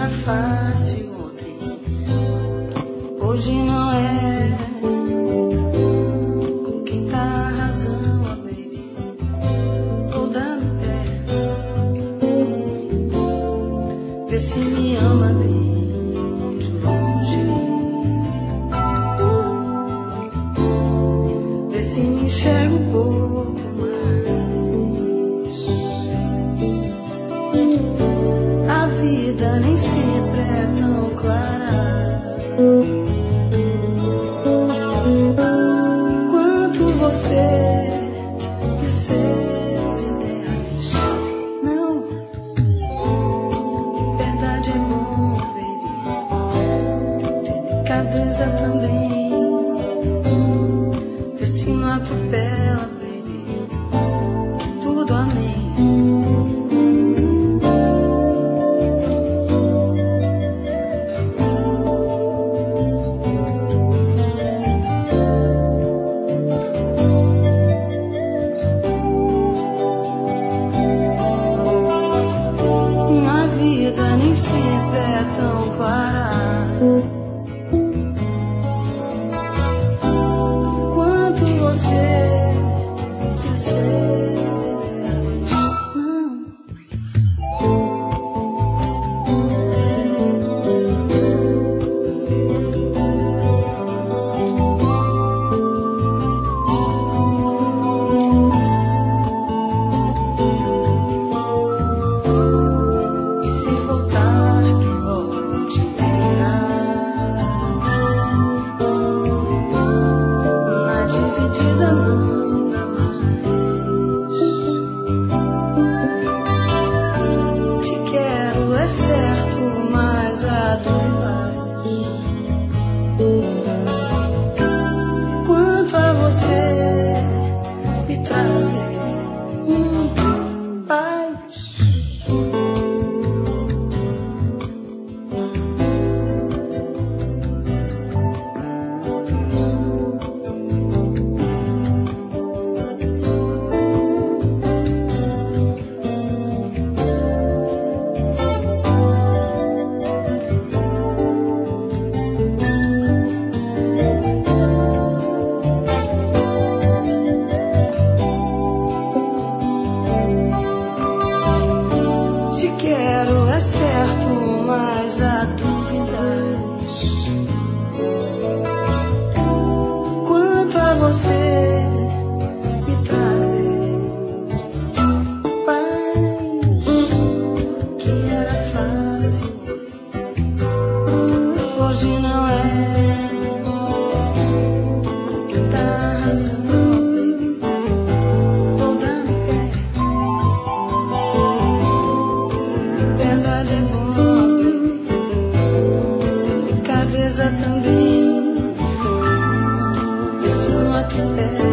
era fácil ontem, hoje não é. Com quem tá a razão, oh baby, vou dar no pé. Vê se me ama bem de longe, vê se me enxerga um pouco mais. A vida nem sempre é tão clara quanto você e os seus ideais. Não, liberdade é bom, baby, delicadeza também. Vê se não atropela, baby, tudo amém. A vida nem sempre é tão clara quanto você e os seus ideais. Não. E se voltar, que volte na dividida não dá mais. Te quero, é certo, mas há dúvidas quanto a você me trazer paz. Te quero, é certo, mas há dúvidas quanto a você me trazer paz. Que era fácil, hoje não é. Com quem tá a razão, baby, vou dar no pé. Verdade é bom, delicadeza também. Vê se não atropela.